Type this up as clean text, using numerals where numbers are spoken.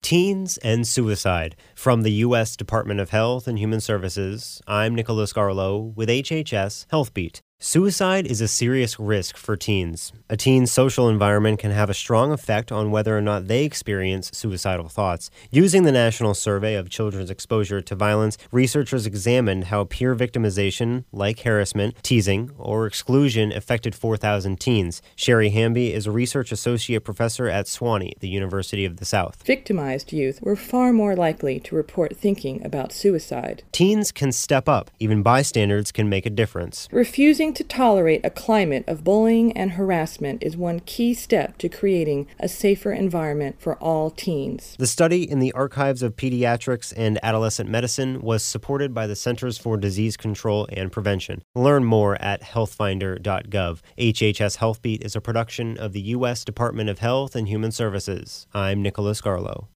Teens and Suicide. From the U.S. Department of Health and Human Services, I'm Nicholas Garlow with HHS HealthBeat. Suicide is a serious risk for teens. A teen's social environment can have a strong effect on whether or not they experience suicidal thoughts. Using the National Survey of Children's Exposure to Violence, researchers examined how peer victimization, like harassment, teasing, or exclusion affected 4,000 teens. Sherry Hamby is a research associate professor at Sewanee, the University of the South. Victimized youth were far more likely to report thinking about suicide. Teens can step up. Even bystanders can make a difference. Refusing to tolerate a climate of bullying and harassment is one key step to creating a safer environment for all teens. The study in the Archives of Pediatrics and Adolescent Medicine was supported by the Centers for Disease Control and Prevention. Learn more at healthfinder.gov. HHS HealthBeat is a production of the U.S. Department of Health and Human Services. I'm Nicholas Garlow.